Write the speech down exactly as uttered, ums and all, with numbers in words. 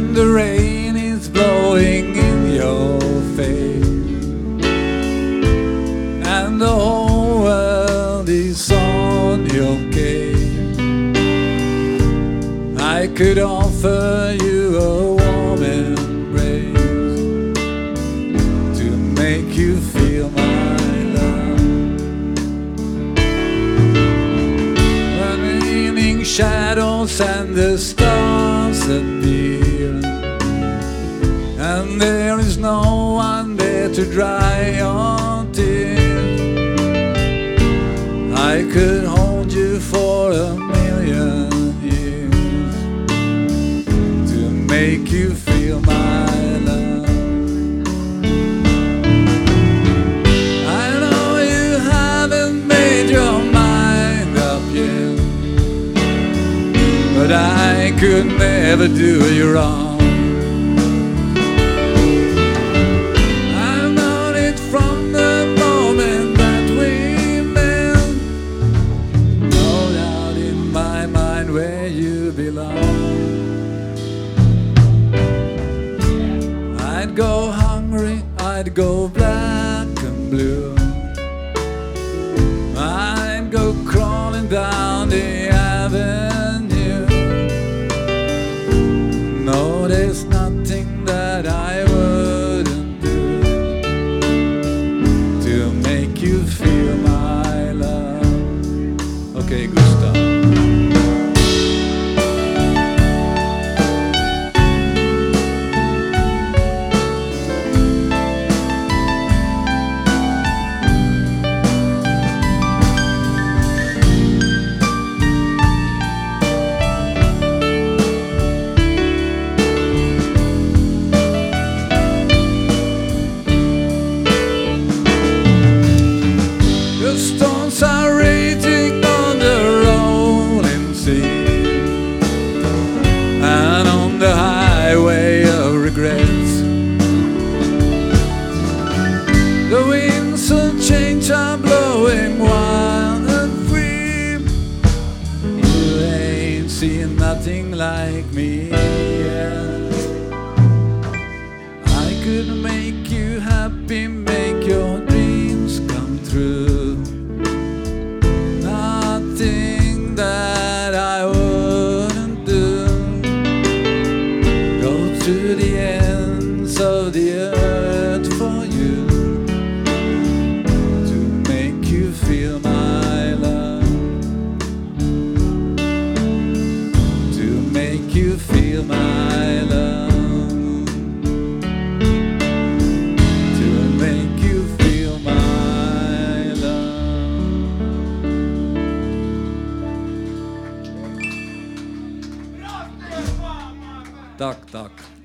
when the rain is blowing in your face and the whole world is on your case. I could offer you a warm embrace to make you feel my love. When evening shadows and the stars appear and there is no one there to dry your tears, I could hold you for a million years to make you feel my love. I know you haven't made your mind up yet, but I could never do you wrong. I've known it from the moment that we met. No doubt in my mind where you belong. I'd go hungry, I'd go black and blue, I'd go crawling down the avenue. No, there's nothing that I wouldn't do to make you feel my love. Okay, Gustav. The storms are raging on the rolling sea and on the highway of regrets. The winds of change are blowing wild and free. You ain't seen nothing like me yet. I could make you happy, make your dreams come true. Nothing that I wouldn't do. Go to the ends of the earth for you to make you feel my love, to make you feel my love, to make you feel my love. Tack, tack.